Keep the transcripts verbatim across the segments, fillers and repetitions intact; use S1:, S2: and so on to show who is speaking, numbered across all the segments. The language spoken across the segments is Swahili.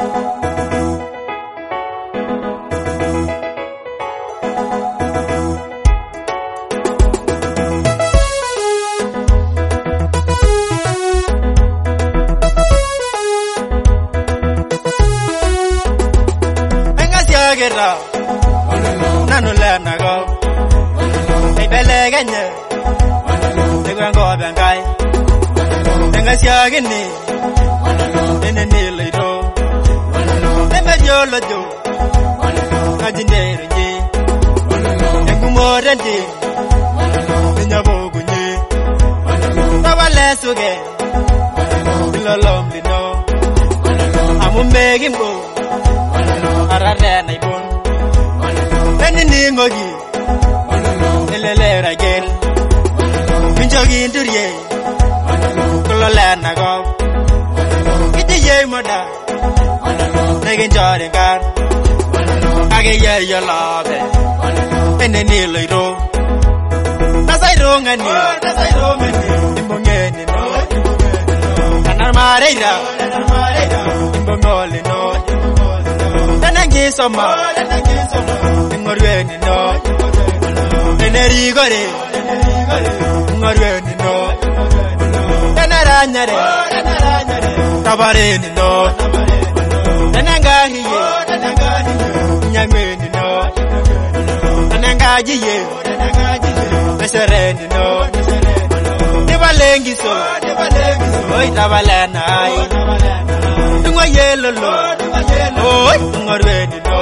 S1: Nanulana go, they beleganya, they go go bangai, and as yagini, in a nearly do, they made your lojo, Ajinere, and Gumorandi, in your boguni, never less again, lonely no, I'm making go, Arana. Ningogi elele ragel minjogi nduriye kololana go kitiye moda negen jare gar age ye yo labe eneni loiro nasai rongani nasai rongani imbongeni no kanar mareira kanar mareira imbongole no tanangi soma tanangi soma ngorweni no eneri gore ngorweni no tanaranyare tabareni no tanangahiye nyangweni no tanangajiye mesereni no nibalengiso oi tabalana ai ngwayelo lo oi ngorweni no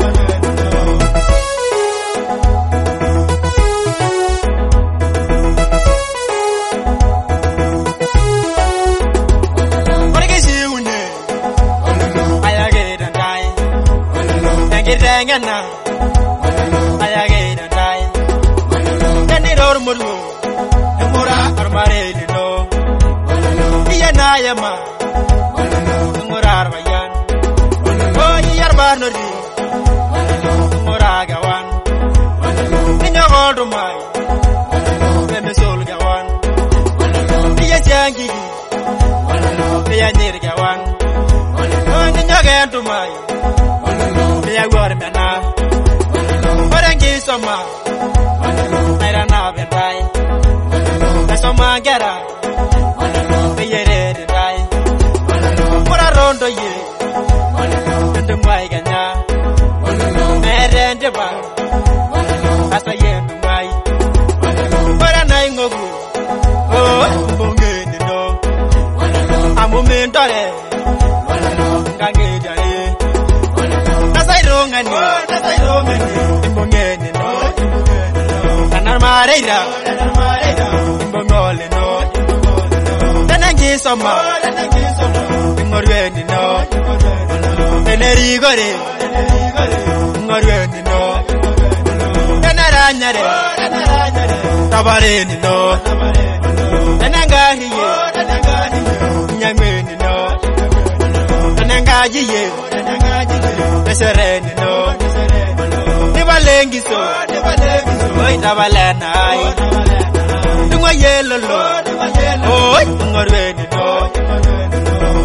S1: Dangana ayageda dai dani dor mulu mura armare no iya nayama mura arbayan oh yarbar nori mura gawan ninya godu mai beme sol gawan iya jangi iya nir gawan oh ninya gantu mai ya war mena orangi soma naira na bentai soma gera yere dai pura rondo ye ende mai ganya mere ende ba asa ye mai pura nai ngogu oh bongeni no amumendore ngange dai Rongani, Rongani, imbongeni no, kanar mareira, kanar mareira, imbongole no, tanangi soma, tanangi soma, ngorweni no, eneri gore, ngorweni no, tanaranyare, tanaranyare, tabareni no, tanangahiye, tanangahiye, nyangweni no, tanangajiye, mesereni no nibalengiso nibalengiso oi tabalana ai ngwayelo lo oi ngorweni no